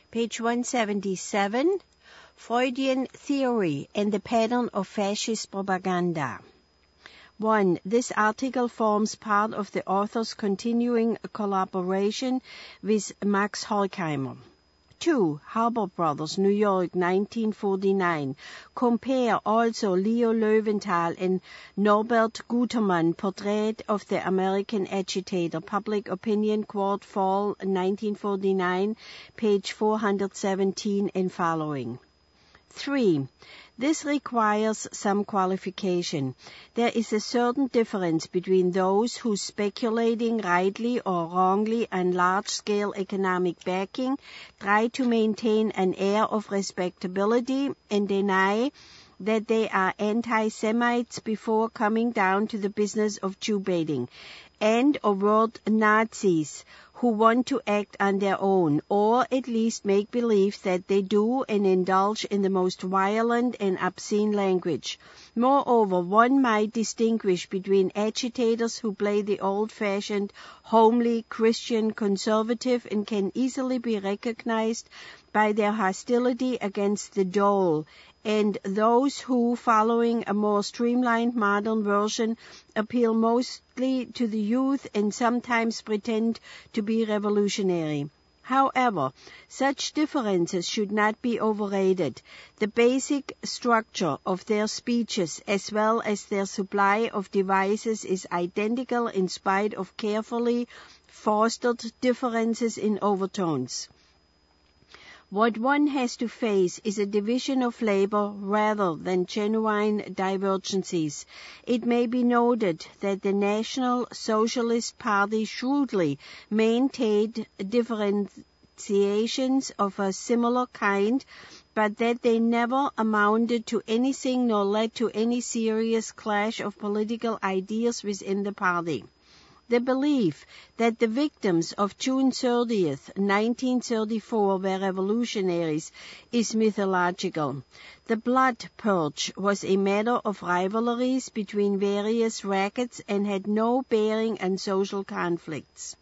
Page 177, Freudian theory and the pattern of fascist propaganda. 1. This article forms part of the author's continuing collaboration with Max Horkheimer. 2. Harper Brothers, New York, 1949. Compare also Leo Löwenthal and Norbert Gutermann, Portrait of the American Agitator, Public Opinion, Court, Fall, 1949, page 417 and following. 3. This requires some qualification. There is a certain difference between those who, speculating rightly or wrongly on large-scale economic backing, try to maintain an air of respectability and deny that they are anti-Semites before coming down to the business of Jew-baiting, and overt Nazis who want to act on their own, or at least make believe that they do and indulge in the most violent and obscene language. Moreover, one might distinguish between agitators who play the old-fashioned, homely, Christian conservative and can easily be recognized by their hostility against the dole, and those who, following a more streamlined modern version, appeal mostly to the youth and sometimes pretend to be revolutionary. However, such differences should not be overrated. The basic structure of their speeches as well as their supply of devices is identical in spite of carefully fostered differences in overtones. What one has to face is a division of labor rather than genuine divergencies. It may be noted that the National Socialist Party shrewdly maintained differentiations of a similar kind, but that they never amounted to anything nor led to any serious clash of political ideas within the party. The belief that the victims of June 30th, 1934 were revolutionaries is mythological. The blood purge was a matter of rivalries between various rackets and had no bearing on social conflicts.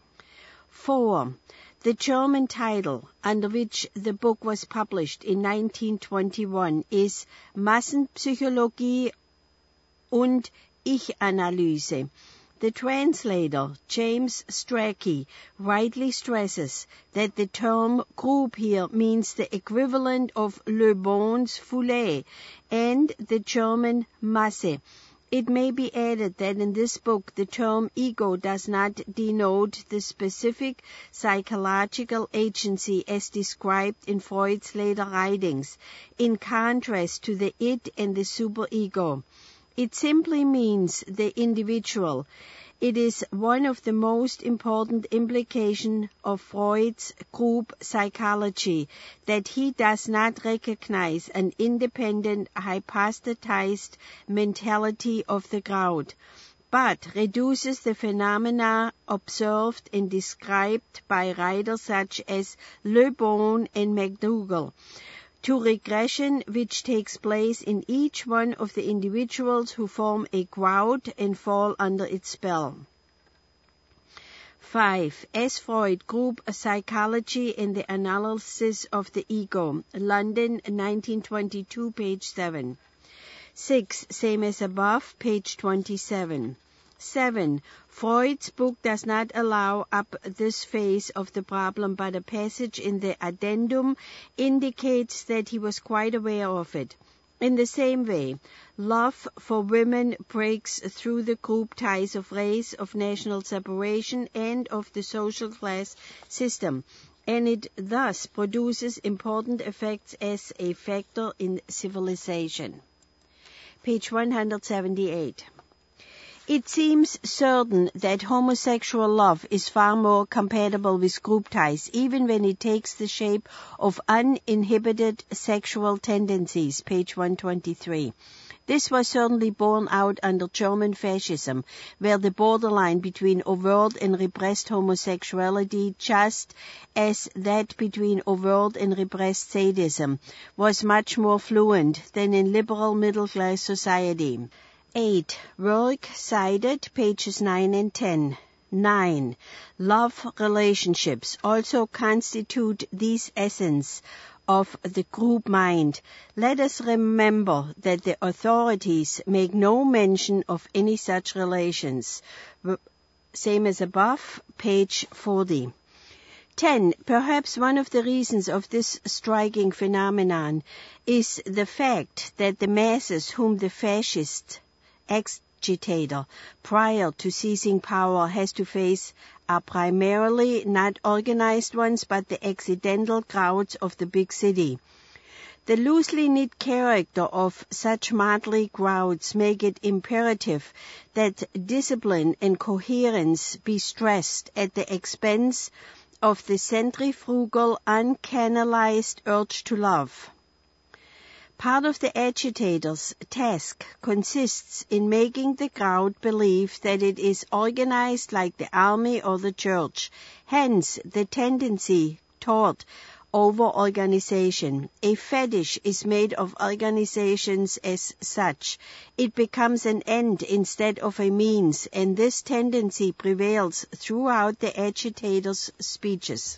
4. The German title, under which the book was published in 1921, is Massenpsychologie und Ich-Analyse. The translator, James Strachey, rightly stresses that the term group here means the equivalent of Le Bon's foule and the German Masse. It may be added that in this book the term ego does not denote the specific psychological agency as described in Freud's later writings, in contrast to the id and the superego. It simply means the individual. It is one of the most important implications of Freud's group psychology that he does not recognize an independent, hypostatized mentality of the crowd, but reduces the phenomena observed and described by writers such as Le Bon and McDougall to regression which takes place in each one of the individuals who form a crowd and fall under its spell. 5. S. Freud, Group Psychology and the Analysis of the Ego, London, 1922, page 7. 6. Same as above, page 27. 7. Freud's book does not allow up this phase of the problem, but a passage in the addendum indicates that he was quite aware of it. In the same way, love for women breaks through the group ties of race, of national separation, and of the social class system, and it thus produces important effects as a factor in civilization. Page 178. It seems certain that homosexual love is far more compatible with group ties, even when it takes the shape of uninhibited sexual tendencies, page 123. This was certainly borne out under German fascism, where the borderline between overt and repressed homosexuality, just as that between overt and repressed sadism, was much more fluent than in liberal middle-class society. 8. Work cited, pages 9 and 10. 9. Love relationships also constitute this essence of the group mind. Let us remember that the authorities make no mention of any such relations. Same as above, page 40. 10. Perhaps one of the reasons of this striking phenomenon is the fact that the masses whom the fascist agitator prior to seizing power has to face are primarily not organized ones but the accidental crowds of the big city. The loosely knit character of such motley crowds make it imperative that discipline and coherence be stressed at the expense of the centrifugal, uncanalized urge to love. Part of the agitator's task consists in making the crowd believe that it is organized like the army or the church, hence the tendency toward over-organization. A fetish is made of organizations as such. It becomes an end instead of a means, and this tendency prevails throughout the agitator's speeches.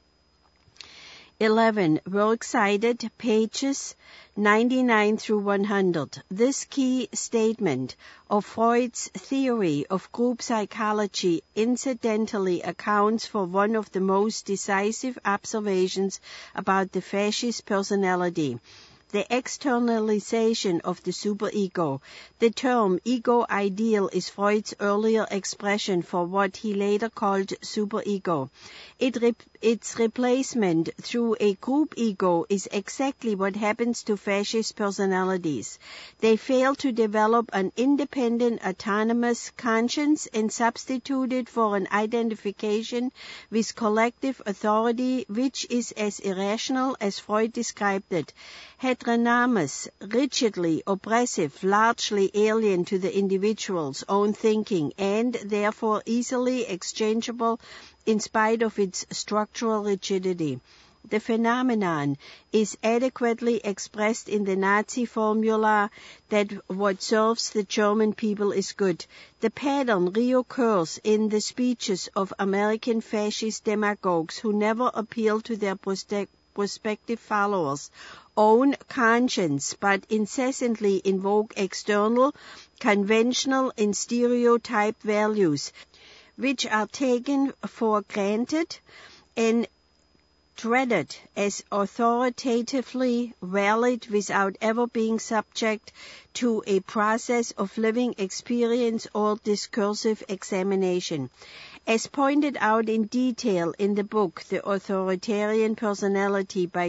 11. Works cited, pages 99 through 100. This key statement of Freud's theory of group psychology incidentally accounts for one of the most decisive observations about the fascist personality, the externalization of the superego. The term ego ideal is Freud's earlier expression for what he later called superego. Its replacement through a group ego is exactly what happens to fascist personalities. They fail to develop an independent, autonomous conscience and substitute it for an identification with collective authority which is as irrational as Freud described it. Heteronomous, rigidly oppressive, largely alien to the individual's own thinking, and therefore easily exchangeable in spite of its structural rigidity. The phenomenon is adequately expressed in the Nazi formula that what serves the German people is good. The pattern reoccurs in the speeches of American fascist demagogues who never appeal to their prospective followers' own conscience, but incessantly invoke external, conventional, and stereotyped values, which are taken for granted and treated as authoritatively valid without ever being subject to a process of living experience or discursive examination. As pointed out in detail in the book The Authoritarian Personality by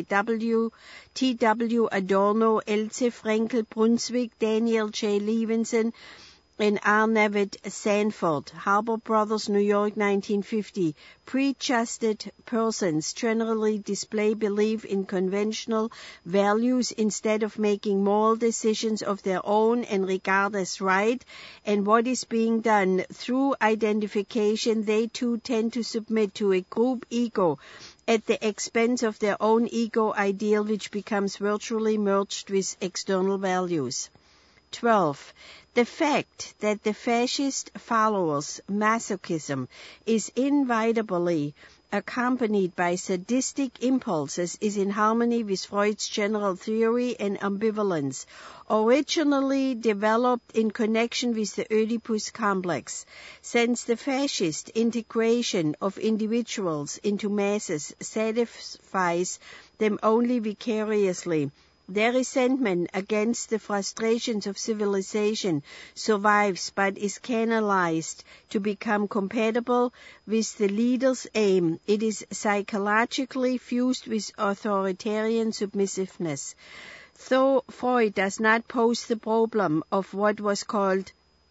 T.W. Adorno, Else Frenkel Brunswick, Daniel J. Levinson, and Arnavid Sanford, Harper Brothers, New York, 1950. Prejudged persons generally display belief in conventional values instead of making moral decisions of their own and regard as right, and what is being done through identification, they too tend to submit to a group ego at the expense of their own ego ideal, which becomes virtually merged with external values. 12. The fact that the fascist followers' masochism is inevitably accompanied by sadistic impulses is in harmony with Freud's general theory and ambivalence, originally developed in connection with the Oedipus complex. Since the fascist integration of individuals into masses satisfies them only vicariously, their resentment against the frustrations of civilization survives but is canalized to become compatible with the leader's aim. It is psychologically fused with authoritarian submissiveness. Though Freud does not pose the problem of what was called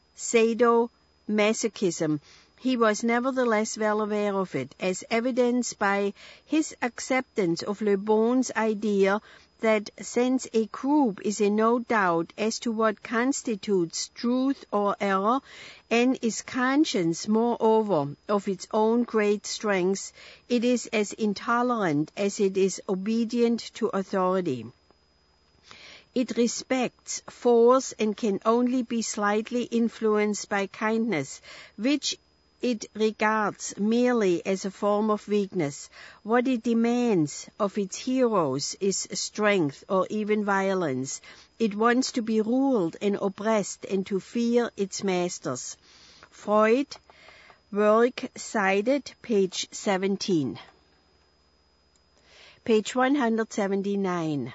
sadomasochism, he was nevertheless well aware of it, as evidenced by his acceptance of Le Bon's idea that since a group is in no doubt as to what constitutes truth or error, and is conscious, moreover, of its own great strengths, it is as intolerant as it is obedient to authority. It respects force and can only be slightly influenced by kindness, which it regards merely as a form of weakness. What it demands of its heroes is strength or even violence. It wants to be ruled and oppressed and to fear its masters. Freud, work cited, page 17. Page 179.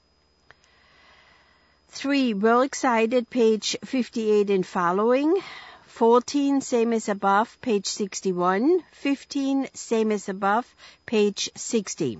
3. Work cited, page 58 and following. 14, same as above, page 61. 15, same as above, page 60.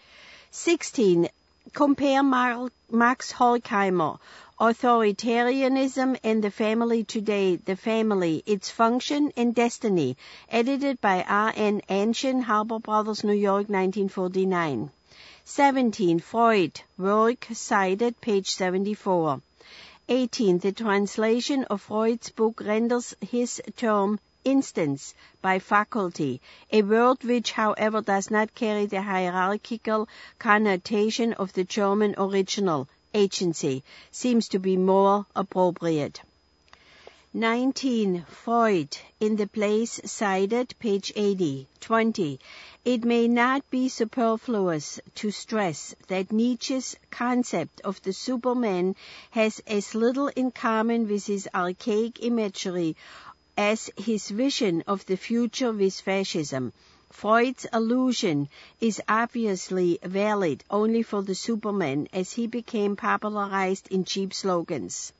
16. Compare Max Horkheimer, Authoritarianism and the Family Today, The Family, Its Function and Destiny, edited by R.N. Anshin, Harper Brothers, New York, 1949. 17. Freud, work cited, page 74. 18. The translation of Freud's book renders his term instance by faculty, a word which, however, does not carry the hierarchical connotation of the German original, agency, seems to be more appropriate. 19. Freud, in the place cited, page 80. 20. It may not be superfluous to stress that Nietzsche's concept of the Superman has as little in common with his archaic imagery as his vision of the future with fascism. Freud's allusion is obviously valid only for the Superman as he became popularized in cheap slogans.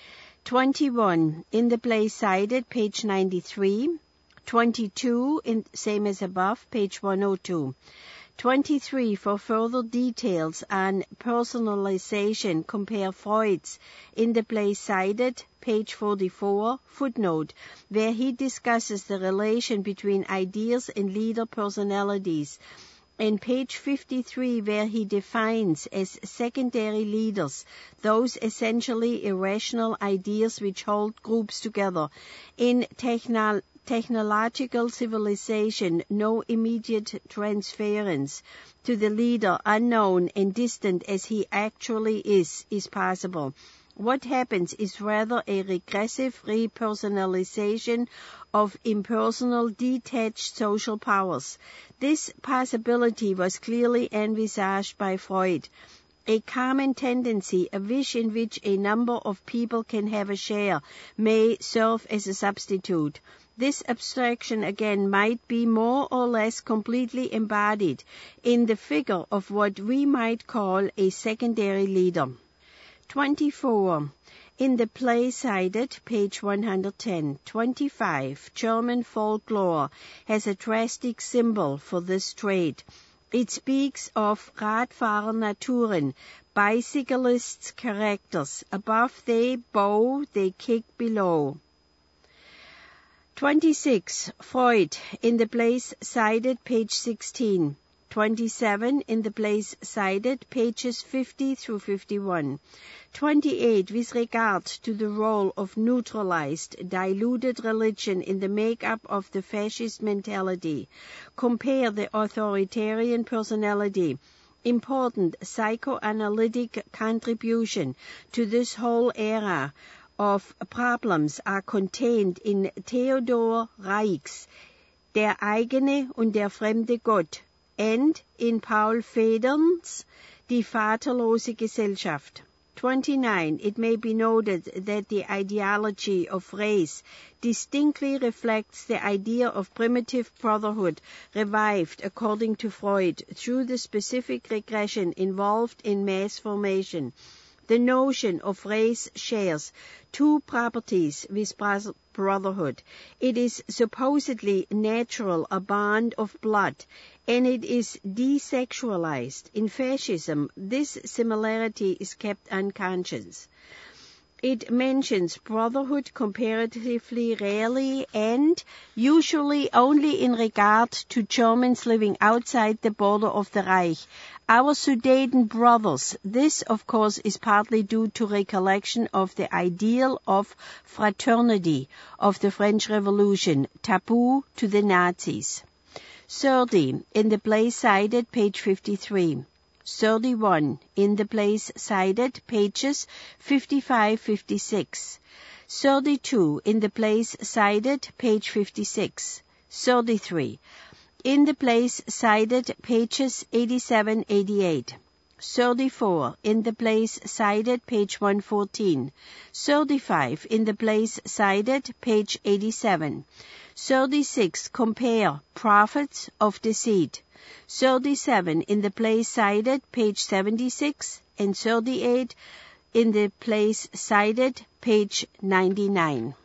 21. In the place cited, page 93. 22, same as above, page 102. 23. For further details on personalization, compare Freud's in the place cited, page 44, footnote, where he discusses the relation between ideas and leader personalities, and page 53, where he defines as secondary leaders those essentially irrational ideas which hold groups together. In technological civilization, no immediate transference to the leader, unknown and distant as he actually is possible. What happens is rather a regressive repersonalization of impersonal, detached social powers. This possibility was clearly envisaged by Freud. A common tendency, a wish in which a number of people can have a share, may serve as a substitute. This abstraction again might be more or less completely embodied in the figure of what we might call a secondary leader. 24. In the place cited, page 110. 25. German folklore has a drastic symbol for this trait. It speaks of Radfahrernaturen, bicyclists' characters. Above they bow, they kick below. 26. Freud, in the place cited, page 16. 27. In the place cited, pages 50 through 51. 28. With regard to the role of neutralized, diluted religion in the makeup of the fascist mentality, compare the authoritarian personality. Important psychoanalytic contribution to this whole era of problems are contained in Theodor Reich's Der eigene und der fremde Gott and in Paul Federns Die vaterlose Gesellschaft. 29. It may be noted that the ideology of race distinctly reflects the idea of primitive brotherhood revived, according to Freud, through the specific regression involved in mass formation. The notion of race shares two properties with brotherhood. It is supposedly natural, a bond of blood, and it is desexualized. In fascism, this similarity is kept unconscious. It mentions brotherhood comparatively rarely and usually only in regard to Germans living outside the border of the Reich. Our Sudeten brothers. This, of course, is partly due to recollection of the ideal of fraternity of the French Revolution, taboo to the Nazis. 30. In the place cited, page 53. 31 in the place cited, pages 55-56. 32 in the place cited, page 56. 33 in the place cited, pages 87-88. 34 in the place cited, page 114. 35 in the place cited, page 87. 36 compare prophets of deceit. 37 in the place cited, page 76, and 38 in the place cited, page 99.